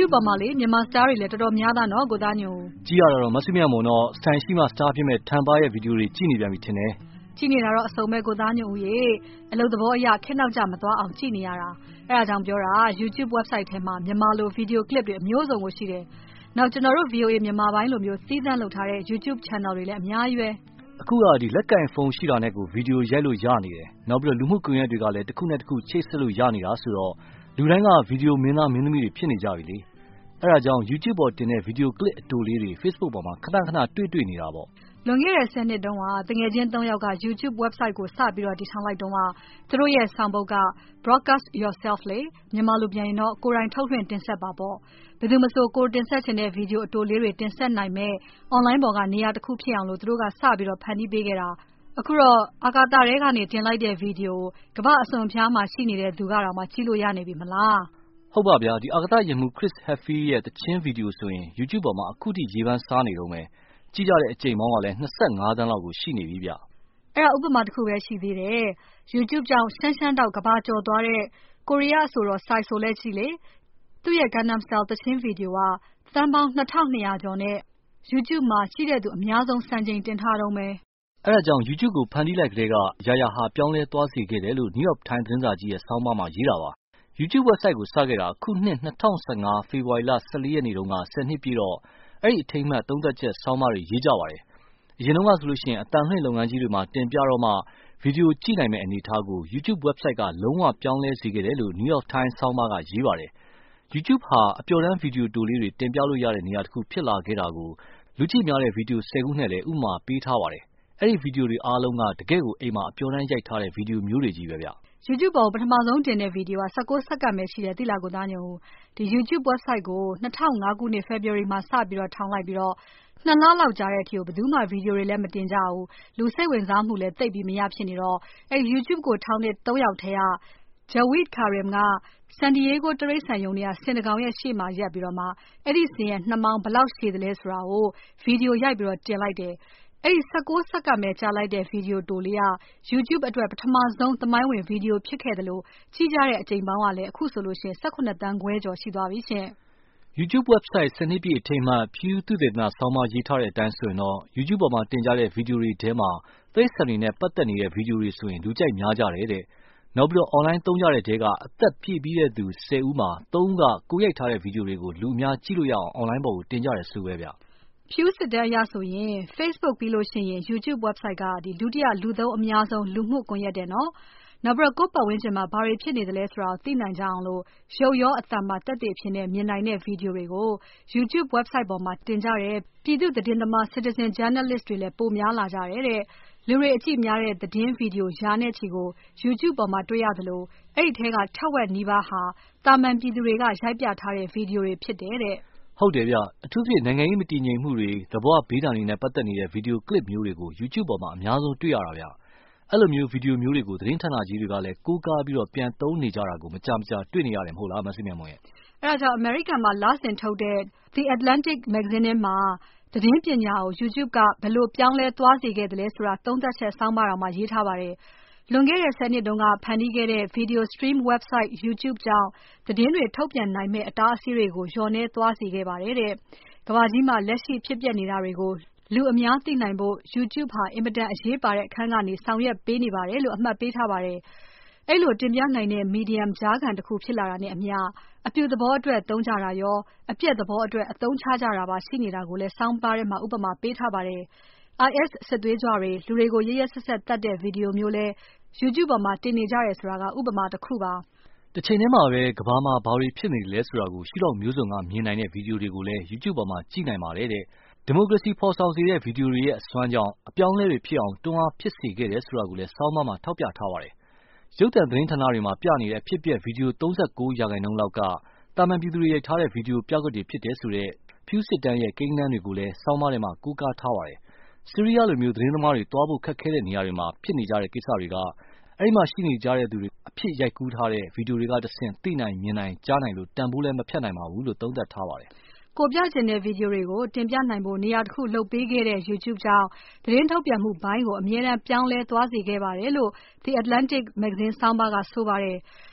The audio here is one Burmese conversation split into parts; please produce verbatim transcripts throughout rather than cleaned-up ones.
YouTube ပေါ်မှာလေမြန်မာ star တွေလည်းတော်တော်များသားနော်ကိုသားညိုကြည့်ရတော့မဆုမြတ်မုံတော့စတိုင်ရှိမှ star ဖြစ်မဲ့ထန်ပါရဲ့ဗီဒီယိုတွေကြည့်နေပြန်ပြီထင်တယ်ကြည့်နေတာတော့အစုံမဲ့ကိုသားညိုဦးရေအလုပ်သဘောအရခက်နောက်ကြမသွားအောင်ကြည့်နေရတာအဲဒါကြောင့်ပြောတာ YouTube website ထဲမှာမြန်မာလို video clip တွေအမျိုးစုံကိုရှိတယ်နောက်ကျွန်တော်တို့ V O A မြန်မာပိုင်းလိုမျိုးစီးသန်းလုပ်ထားတဲ့ YouTube channel တွေလည်းအများကြီးပဲအခုကဒီလက်ကင်ဖုန်းရှိတာနဲ့ကိုဗီဒီယိုရိုက်လို့ရနေတယ်နောက်ပြီးတော့လူမှုကွန်ရက်တွေကလည်းတစ်ခုနဲ့တစ်ခုချိတ်ဆက်လို့ရနေတာဆိုတော့လူတိုင်းကဗီဒီယိုမင်းသားမင်းသမီးတွေဖြစ်နေကြပြီလေအဲဒါကြောင့် YouTube ပေါ်တင်တဲ့ဗီဒီယို clip အတူလေးတွေ Facebook ပေါ်မှာခဏခဏတွေ့တွေ့နေတာပေါ့လွန်ခဲ့တဲ့ဆယ်နှစ်တုန်းကတငယ်ချင်းသုံးယောက်က YouTube website ကိုစပြီးတော့တည်ထောင်လိုက်တုန်းကသူတို့ရဲ့ဆောင်ပုဒ်က broadcast yourself လေမြန်မာလိုပြန်ရင်တော့ကိုယ်တိုင်ထုတ်လွှင့်တင်ဆက်ပါပေါ့ဘယ်သူမဆိုကိုတင်ဆက်ချင်တဲ့ဗီဒီယိုအတူလေးတွေတင်ဆက်နိုင်မဲ့ online ပေါ်ကနေရာတစ်ခုဖြစ်အောင်လို့သူတို့ကစပြီးတော့ဖန်တီးပေးခဲ့တာအခုတော့အာကာသထဲကနေတင်လိုက်တဲ့ဗီဒီယိုကမ္ဘာအစွန်ဖျားမှာရှိနေတဲ့သူကတော့မှကြည့်လို့ရနေပြီမလားဟုတ်ပါဗျာဒီအာကာသယာဉ်မှူး Chris Hadfield ရဲ့တခြင်းဗီဒီယိုဆိုရင် YouTube ပေါ်မှာအခုထိရေပန်းစားနေတော့မယ်ကြည့်ကြတဲ့အချိန်ပေါင်းကလည်း၂၅သန်းလောက်ကိုရှိနေပြီဗျအဲ့ဒါဥပမာတစ်ခုပဲရှိသေးတယ် YouTube ကြောင့်ရှမ်းရှမ်းတောက်ကဘာကျော်သွားတဲ့ကိုရီးယားဆိုတော့ Psy ဆိုလဲကြည့်လေသူ့ရဲ့ Gangnam Style တခြင်းဗီဒီယိုကသန်းပေါင်း၂၂၀၀ကျော်နဲ့ YouTube မှာရှိတဲ့သူအများဆုံးစံချိန်တင်ထားတော့မယ်အဲ့ဒါကြောင့် YouTube ကိုဖန်တီးလိုက်ကလေးကရာရာဟာပြောင်းလဲသွားစေခဲ့တယ်လို့ New York Times သတင်းစာကြီးရဲ့ဆောင်းပါးမှာရေးတာပါ YouTube website ကိုစခဲ့တာအခုနှစ်၂၀၁၅ဖေဖော်ဝါရီလ၁၄ရက်နေ့တုန်းကဆယ်နှစ်ပြည့်တော့အဲ့ဒီအထိမ်းအမှတ်သုံးသက်ချက်ဆောင်းပါးတွေရေးကြပါတယ်အရင်တုန်းကဆိုလို့ရှိရင်အတန်လှည့်လုပ်ငန်းကြီးတွေမှာတင်ပြတော့မှဗီဒီယိုကြည့်နိုင်မယ့်အနေအထားကို YouTube website ကလုံးဝပြောင်းလဲစေခဲ့တယ်လို့ New York Times ဆောင်းပါးကရေးပါတယ် YouTube ဟာအပျော်တမ်းဗီဒီယိုတိုလေးတွေတင်ပြလို့ရတဲ့နေရာတစ်ခုဖြစ်လာခဲ့တာကိုလူကြည့်များတဲ့ဗီဒီယိုဆယ်ခုနဲ့လည်းဥပမာပေးထားပါတယ်အဲ့ဒီဗီဒီယိုတွေအားလုံးကတကယ့်ကိုအိမ်မှာအပျော်တမ်းရိုက်ထားတဲ့ဗီဒီယိုမျိုးတွေကြီးပဲဗျ YouTube ပေါ်ပထမဆုံးတင်တဲ့ဗီဒီယိုက၁၉စက္ကန့်ပဲရှိတယ်သိလားကိုသားညိုဒီ YouTube website ကို၂၀၀၅ခုနှစ် February မှာစပြီးတော့ထောင်လိုက်ပြီးတော့နှစ်လလောက်ကြာတဲ့အထိကိုဘယ်သူမှဗီဒီယိုတွေလည်းမတင်ကြဘူးလူစိတ်ဝင်စားမှုလည်းသိပ်ပြီးမရဖြစ်နေတော့အဲ့ YouTube ကိုထောင်တဲ့သုံးယောက်ထဲက Jawed Karim က San Diego တရိတ်ဆန်ယုံတွေကစင်တကောင်ရဲ့ရှေ့မှာရပ်ပြီးတော့မှအဲ့ဒီစင်ရဲ့နှမောင်းဘယ်လောက်ရှည်သလဲဆိုတာကိုဗီဒီယိုရိုက်ပြီးတော့တင်လိုက်တယ်အဲ့ဒီ၁၉စက္ကန့်ပဲကြာလိုက်တဲ့ဗီဒီယိုတိုလေးက YouTube အတွက်ပထမဆုံးသမိုင်းဝင်ဗီဒီယိုဖြစ်ခဲ့တယ်လို့ကြည့်ကြတဲ့အကြိမ်ပေါင်းကလည်းအခုဆိုလို့ရှိရင်၁၇သန်းခွဲကျော်ရှိသွားပြီရှင် YouTube website ဆယ်နှစ်ပြည့်အထိမ်းအမှတ် Pew သုတေသနဆောင်းပါးရေးထားတဲ့အတိုင်းဆိုရင်တော့ YouTube ပေါ်မှာတင်ကြတဲ့ဗီဒီယိုတွေထဲမှာသိစံတွေနဲ့ပတ်သက်နေတဲ့ဗီဒီယိုတွေဆိုရင်လူကြိုက်များကြတယ်တဲ့နောက်ပြီးတော့ online သုံးကြတဲ့တဲကအသက်ပြည့်ပြီးတဲ့သူ၁၀ဦးမှာ၃ဦးကကိုရိုက်ထားတဲ့ဗီဒီယိုတွေကိုလူအများကြည့်လို့ရအောင် online ပေါ်ကိုတင်ကြတယ်ဆိုပဲဗျ Pew စစ်တမ်းအရဆိုရင် Facebook ပြီးလို့ရှိရင် YouTube website ကဒီဒုတိယလူသုံးအများဆုံးလူမှုကွန်ရက်တဲ့နော်နောက်ပြီးတော့ကိုယ့်ပတ်ဝန်းကျင်မှာဘာတွေဖြစ်နေသလဲဆိုတာကိုသိနိုင်ကြအောင်လို့ရုပ်ရောအသံမှာတက်တဲ့ဖြစ်နေမြင်နိုင်တဲ့ဗီဒီယိုတွေကို YouTube website ပေါ်မှာတင်ကြတဲ့ပြည်သူသတင်းသမား citizen journalist တွေလည်းပိုများလာကြတယ်တဲ့လူတွေအကြည့်များတဲ့သတင်းဗီဒီယိုရာနဲ့ချီကို YouTube ပေါ်မှာတွေ့ရသလိုအဲ့ဒီထဲကထက်ဝက်နီးပါးဟာတာမန်ပြည်သူတွေကရိုက်ပြထားတဲ့ဗီဒီယိုတွေဖြစ်တယ်တဲ့ဟုတ်တယ်ဗျအထူးဖြင့်နိုင်ငံရေးမတည်ငြိမ်မှုတွေသဘောဘေးဒဏ်တွေနဲ့ပတ်သက်နေတဲ့ဗီဒီယို clip မျိုးတွေကို YouTube ပေါ်မှာအများဆုံးတွေ့ရတာဗျအဲ့လိုမျိုးဗီဒီယိုမျိုးတွေကိုသတင်းဌာနကြီးတွေကလည်းကိုးကားပြီးတော့ပြန်သုံးနေကြတာကိုမကြာမကြာတွေ့နေရတယ်မဟုတ်လားမဆုမြတ်မွန်ရဲ့အဲ့ဒါကြောင့် American မှာလစဉ်ထုတ်တဲ့ The Atlantic magazine မှာသတင်းပညာကို YouTube ကဘယ်လိုပြောင်းလဲသွားစေခဲ့သလဲဆိုတာသုံးသပ်ချက်ဆောင်းပါးတော်မှာရေးထားပါတယ်လွန်ခဲ့တဲ့ဆယ်နှစ်တုန်းကဖန်တီးခဲ့တဲ့ video stream website YouTube ကြောင့်သတင်းတွေထုတ်ပြန်နိုင်မဲ့အတားအဆီးတွေကိုလျော့နည်းသွားစေခဲ့ပါတယ်တဲ့ကမ္ဘာကြီးမှာလက်ရှိဖြစ်ပျက်နေတာတွေကိုလူအများသိနိုင်ဖို့ YouTube ဟာအင်မတန်အရေးပါတဲ့အခန်းကနေဆောင်ရွက်ပေးနေပါတယ်လို့အမှတ်ပေးထားပါတယ်အဲ့လိုတင်ပြနိုင်တဲ့ medium ကြားခံတစ်ခုဖြစ်လာတာနဲ့အမျှအပြုသဘောအတွက်သုံးကြတာရောအပြည့်သဘောအတွက်အသုံးချကြတာပါရှိနေတာကိုလည်းစောင်းပါးထဲမှာဥပမာပေးထားပါတယ် I S စစ်သွေးကြွတွေလူတွေကိုရရဆက်ဆက်တတ်တဲ့ဗီဒီယိုမျိုးလဲ YouTube ပေါ်မှာတင်နေကြရဲဆိုတာကဥပမာတစ်ခုပါတစ်ချိန်တည်းမှာပဲကမ္ဘာမှာဘာတွေဖြစ်နေလဲဆိုတာကိုရှုထောင့်မျိုးစုံကမြင်နိုင်တဲ့ဗီဒီယိုတွေကိုလည်း YouTube ပေါ်မှာကြည့်နိုင်ပါတယ်တဲ့ဒီမိုကရေစီဖော်ဆောင်စေတဲ့ဗီဒီယိုတွေရဲ့အစွမ်းကြောင့်အပြောင်းအလဲတွေဖြစ်အောင်တွန်းအားဖြစ်စေခဲ့တယ်ဆိုတာကိုလည်းဆောင်းပါးမှာထောက်ပြထားပါတယ်ရုပ်သံသတင်းဌာနတွေမှာပြနေတဲ့အဖြစ်အပျက်ဗီဒီယို၃၉ရာခိုင်နှုန်းလောက်ကတာမန်ပြည်သူတွေရိုက်ထားတဲ့ဗီဒီယိုပြကွက်တွေဖြစ်တယ်ဆိုတဲ့ Pew စစ်တမ်းရဲ့ကိန်းဂဏန်းတွေကိုလည်းဆောင်းပါးထဲမှာကိုးကားထားပါတယ်ဆီးရီးယားလိုမျိုးသတင်းသမားတွေတွားဖို့ခက်ခဲတဲ့နေရာတွေမှာဖြစ်နေကြတဲ့ကိစ္စတွေကအဲ့ဒီမှာရှိနေကြတဲ့သူတွေအဖြစ်ရိုက်ကူးထားတဲ့ဗီဒီယိုတွေကတဆင့်သိနိုင်မြင်နိုင်ကြားနိုင်လို့တန်ဖိုးလည်းမဖြတ်နိုင်ပါဘူးလို့သုံးသပ်ထားပါတယ်ကိုပြချင်တဲ့ဗီဒီယိုတွေကိုတင်ပြနိုင်ဖို့နေရာတစ်ခုလုပ်ပေးခဲ့တဲ့ YouTube ကြောင့်သတင်းထုတ်ပြန်မှုဘိုင်းကိုအမြဲတမ်းပြောင်းလဲသွားစေခဲ့ပါတယ်လို့ The Atlantic magazine ဆောင်းပါးကဆိုပါတယ်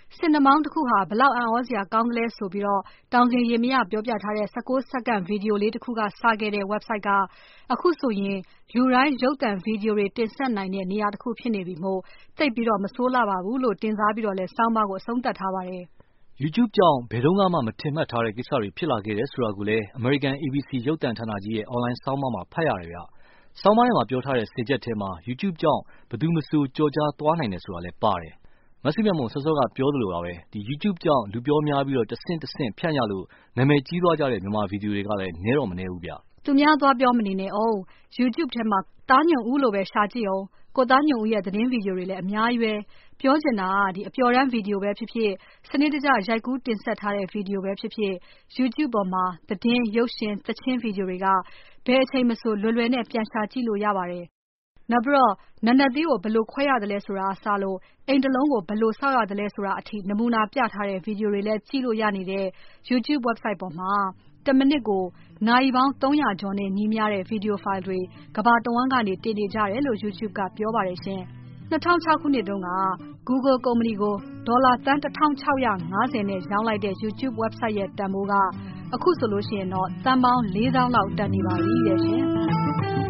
စင်နှမောင်းတစ်ခုဟာဘလောက်အံ့ဩစရာကောင်းကလေးဆိုပြီးတော့တောင်စင်ရေမရပြောပြထားတဲ့၁၉စက္ကန့်ဗီဒီယိုလေးတစ်ခုကစခဲ့တဲ့ website ကအခုဆိုရင်လူတိုင်းရုပ်သံဗီဒီယိုတွေတင်ဆက်နိုင်တဲ့နေရာတစ်ခုဖြစ်နေပြီမို့သိပ်ပြီးတော့မဆိုးလာပါဘူးလို့တင်စားပြီးတော့လဲစောင်းပါကိုအဆုံးသတ်ထားပါတယ်။ YouTube ကြောင့်ဘယ်တော့မှမထင်မှတ်ထားတဲ့ကိစ္စတွေဖြစ်လာခဲ့တယ်ဆိုတာကိုလည်း American A B C ရုပ်သံဌာနကြီးရဲ့ online ဆောင်းပါးမှာဖတ်ရတယ်ဗျ။ဆောင်းပါးထဲမှာပြောထားတဲ့စေချက်ထဲမှာ YouTube ကြောင့်ဘယ်သူမဆိုကြော်ကြားသွားနိုင်တယ်ဆိုတာလည်းပါတယ်။မဆုမြတ်မွန်စောစောကပြောသလိုပါပဲဒီ YouTube ကြောင့်လူပြောများပြီးတော့တဆင့်တဆင့်ဖြန့်ရလို့နာမည်ကြီးသွားကြတဲ့မြန်မာဗီဒီယိုတွေကလည်းနည်းတော့မနည်းဘူးဗျ။သူများသွားပြောမနေနဲ့အောင် YouTube ထဲမှာသားညွန့်ဦးလို့ပဲရှာကြည့်အောင်ကိုသားညွန့်ဦးရဲ့သတင်းဗီဒီယိုတွေလည်းအများကြီးပဲပြောချင်တာကဒီအပျော်တမ်းဗီဒီယိုပဲဖြစ်ဖြစ်စနစ်တကျရိုက်ကူးတင်ဆက်ထားတဲ့ဗီဒီယိုပဲဖြစ်ဖြစ် YouTube ပေါ်မှာသတင်းရုပ်ရှင်သချင်းဗီဒီယိုတွေကဘယ်အချိန်မဆိုလွယ်လွယ်နဲ့ပြန်ရှာကြည့်လို့ရပါတယ်။နောက်ပြီးတော့နံနက်သီးကိုဘယ်လိုခွဲရတယ်လဲဆိုတာအစားလို့အိမ်တလုံးကိုဘယ်လိုဆောက်ရတယ်လဲဆိုတာအထိနမူနာပြထားတဲ့ဗီဒီယိုတွေလည်းကြည့်လို့ရနေတဲ့ YouTube website ပေါ်မှာတမိနစ်ကိုနာရီပေါင်းသုံးရာကျော်နဲ့ညီမျှတဲ့ video file တွေကမ္ဘာတဝန်းကနေတင်နေကြတယ်လို့ YouTube ကပြောပါတယ်ရှင်။၂၀၀၆ခုနှစ်တုန်းက Google ကုမ္ပဏီကိုဒေါ်လာသန်းတစ်ထောင်ခြောက်ရာငါးဆယ်နဲ့ရောင်းလိုက်တဲ့ YouTube website ရဲ့တန်ဖိုးကအခုဆိုလို့ရှိရင်တော့သန်းပေါင်းလေးသောင်းလောက်တန်နေပါပြီတဲ့ရှင်။